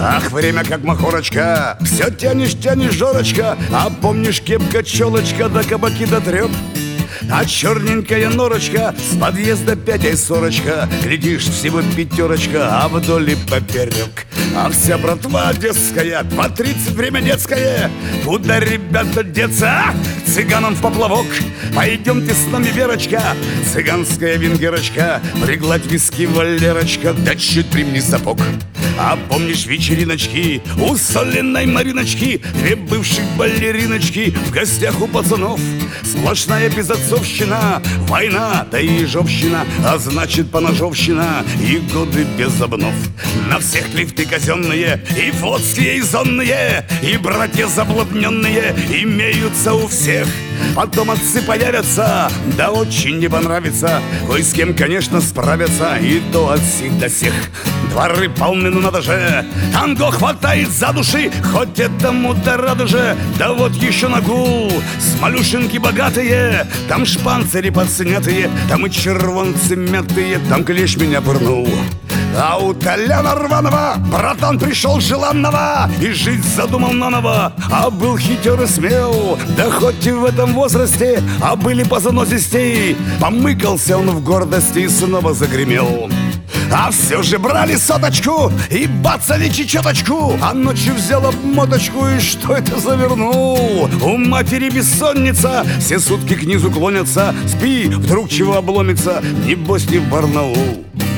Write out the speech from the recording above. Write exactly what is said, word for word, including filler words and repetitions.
Ах, время как махорочка, все тянешь, тянешь, Жорочка. А помнишь, кепка, челочка, да кабаки, да треп? А черненькая норочка, с подъезда пятей сорочка. Глядишь, всего пятерочка, а вдоль и поперек. А вся братва детская, два тридцать, время детское. Куда, ребята, деться? А? К цыганам в поплавок. Пойдемте с нами, Верочка, цыганская венгерочка. Пригладь виски, Валерочка, да чуть примни сапог. А помнишь вечериночки у соленой Мариночки? Две бывших балериночки в гостях у пацанов. Сплошная безотцовщина, война, да и ежовщина. А значит, поножовщина и годы без обнов. На всех лифты казенные, и флотские, и зонные, и братья заблудненные имеются у всех. Потом отцы появятся, да очень не понравится. Кое с кем, конечно, справятся, и то от сих до сих. Дворы полны, ну надо же, танго хватает за души, хоть этому-то радуже. Да вот еще на гул, смолюшенки богатые, там шпанцери подснятые, там и червонцы мятые, там клещ меня пырнул. А у Толяна рваного братан пришел желанного и жить задумал наново. А был хитер и смел, да хоть и в этом возрасте, а были по занозистей. Помыкался он в гордости и снова загремел. А все же брали соточку и бацали чечеточку. А ночью взял обмоточку и что это завернул? У матери бессонница, все сутки к низу клонятся. Спи, вдруг чего обломится, небось не в Барнаул.